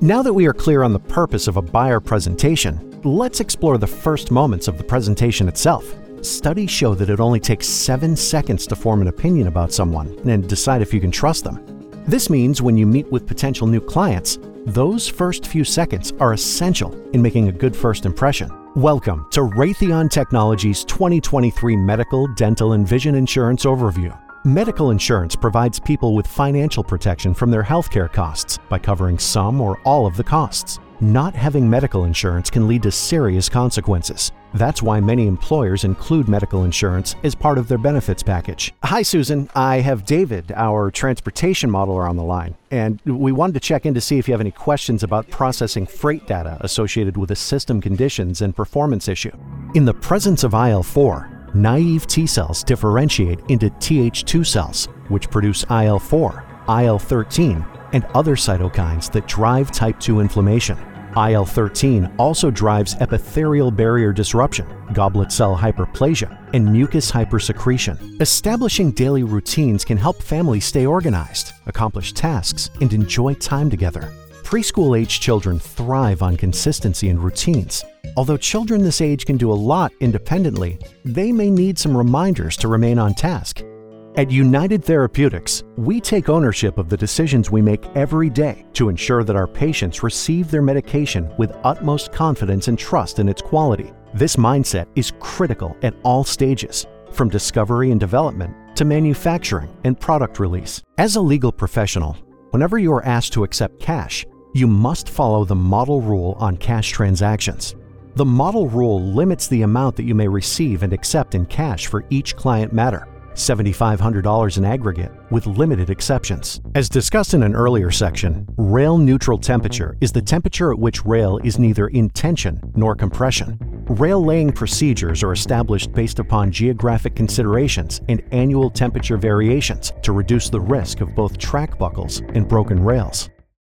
Now that we are clear on the purpose of a buyer presentation, let's explore the first moments of the presentation itself. Studies show that it only takes 7 seconds to form an opinion about someone and decide if you can trust them. This means when you meet with potential new clients, those first few seconds are essential in making a good first impression. Welcome to Raytheon Technologies 2023 Medical, Dental, and Vision Insurance Overview. Medical insurance provides people with financial protection from their healthcare costs by covering some or all of the costs. Not having medical insurance can lead to serious consequences. That's why many employers include medical insurance as part of their benefits package. Hi, Susan. I have David, our transportation modeler, on the line, and we wanted to check in to see if you have any questions about processing freight data associated with a system conditions and performance issue. In the presence of IL-4, naive T cells differentiate into Th2 cells, which produce IL-4, IL-13, and other cytokines that drive type 2 inflammation. IL-13 also drives epithelial barrier disruption, goblet cell hyperplasia, and mucus hypersecretion. Establishing daily routines can help families stay organized, accomplish tasks, and enjoy time together. Preschool-age children thrive on consistency and routines. Although children this age can do a lot independently, they may need some reminders to remain on task. At United Therapeutics, we take ownership of the decisions we make every day to ensure that our patients receive their medication with utmost confidence and trust in its quality. This mindset is critical at all stages, from discovery and development to manufacturing and product release. As a legal professional, whenever you are asked to accept cash, you must follow the model rule on cash transactions. The model rule limits the amount that you may receive and accept in cash for each client matter. $7,500 in aggregate, with limited exceptions. As discussed in an earlier section, rail neutral temperature is the temperature at which rail is neither in tension nor compression. Rail laying procedures are established based upon geographic considerations and annual temperature variations to reduce the risk of both track buckles and broken rails.